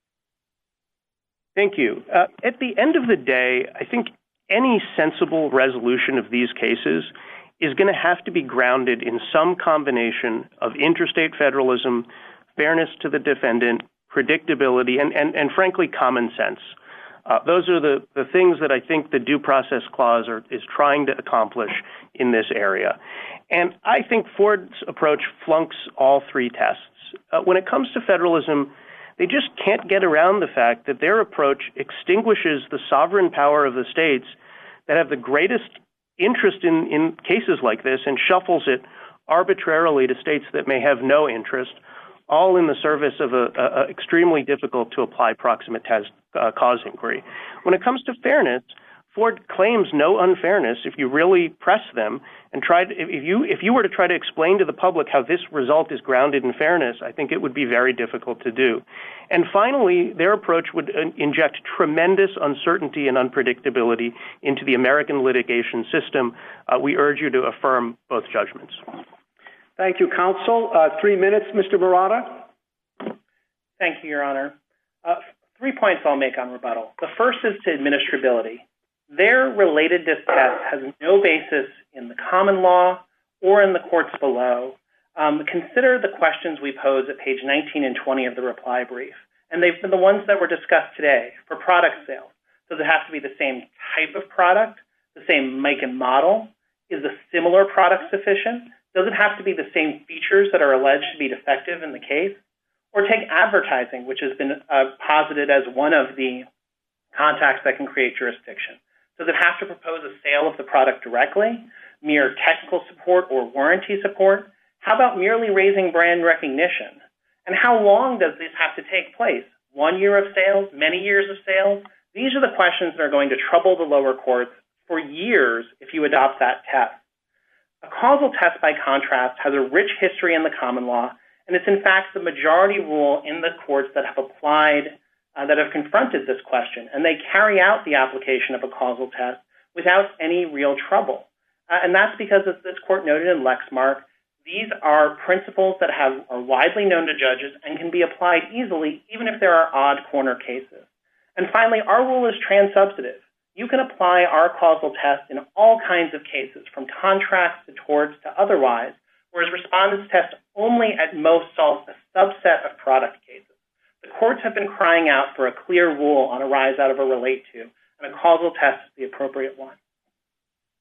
Thank you. At the end of the day, I think any sensible resolution of these cases is going to have to be grounded in some combination of interstate federalism, fairness to the defendant, predictability, and frankly, common sense. Those are the things that I think the Due Process Clause is trying to accomplish in this area. And I think Ford's approach flunks all 3 tests. When it comes to federalism, they just can't get around the fact that their approach extinguishes the sovereign power of the states that have the greatest interest in cases like this and shuffles it arbitrarily to states that may have no interest, all in the service of a extremely difficult to apply proximate cause inquiry. When it comes to fairness, Ford claims no unfairness if you really press them and if you were to try to explain to the public how this result is grounded in fairness, I think it would be very difficult to do. And finally, their approach would inject tremendous uncertainty and unpredictability into the American litigation system. We urge you to affirm both judgments. Thank you, counsel. 3 minutes, Mr. Murata. Thank you, Your Honor. 3 points I'll make on rebuttal. The first is to administrability. Their relatedness test has no basis in the common law or in the courts below. Consider the questions we pose at page 19 and 20 of the reply brief, and they've been the ones that were discussed today for product sales. Does it have to be the same type of product, the same make and model? Is a similar product sufficient? Does it have to be the same features that are alleged to be defective in the case? Or take advertising, which has been posited as one of the contacts that can create jurisdiction. Does it have to propose a sale of the product directly, mere technical support or warranty support? How about merely raising brand recognition? And how long does this have to take place? 1 year of sales? Many years of sales? These are the questions that are going to trouble the lower courts for years if you adopt that test. A causal test, by contrast, has a rich history in the common law, and it's in fact the majority rule in the courts that have applied, that have confronted this question, and they carry out the application of a causal test without any real trouble. And that's because, as this court noted in Lexmark, these are principles that are widely known to judges and can be applied easily, even if there are odd corner cases. And finally, our rule is transsubstantive. You can apply our causal test in all kinds of cases, from contracts to torts to otherwise, whereas respondents' test only at most solves a subset of product cases. The courts have been crying out for a clear rule on a rise out of a relate to, and a causal test is the appropriate one.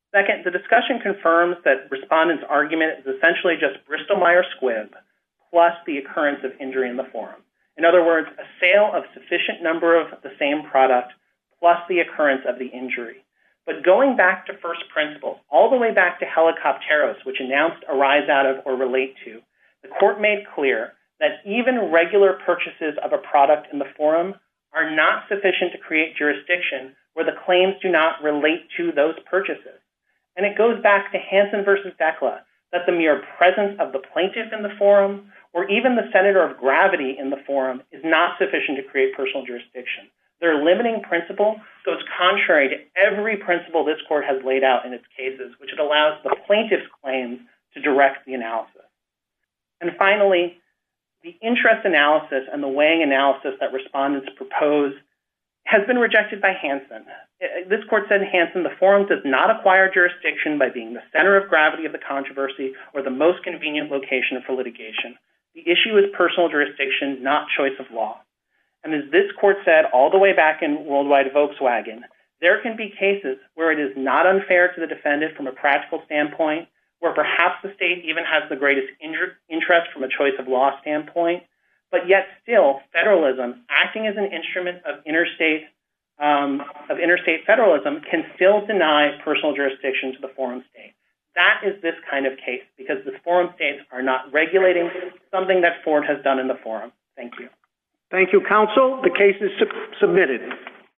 Second, the discussion confirms that respondents' argument is essentially just Bristol-Myers Squibb plus the occurrence of injury in the forum. In other words, a sale of sufficient number of the same product plus the occurrence of the injury. But going back to first principles, all the way back to Helicopteros, which announced arise out of or relate to, the court made clear that even regular purchases of a product in the forum are not sufficient to create jurisdiction where the claims do not relate to those purchases. And it goes back to Hansen versus Dekla, that the mere presence of the plaintiff in the forum or even the center of gravity in the forum is not sufficient to create personal jurisdiction. Their limiting principle goes contrary to every principle this court has laid out in its cases, which it allows the plaintiff's claims to direct the analysis. And finally, the interest analysis and the weighing analysis that respondents propose has been rejected by Hansen. This court said in Hansen, the forum does not acquire jurisdiction by being the center of gravity of the controversy or the most convenient location for litigation. The issue is personal jurisdiction, not choice of law. And as this court said all the way back in Worldwide Volkswagen, there can be cases where it is not unfair to the defendant from a practical standpoint, where perhaps the state even has the greatest interest from a choice of law standpoint, but yet still federalism, acting as an instrument of interstate federalism, can still deny personal jurisdiction to the forum state. That is this kind of case, because the forum states are not regulating something that Ford has done in the forum. Thank you. Thank you, counsel. The case is submitted.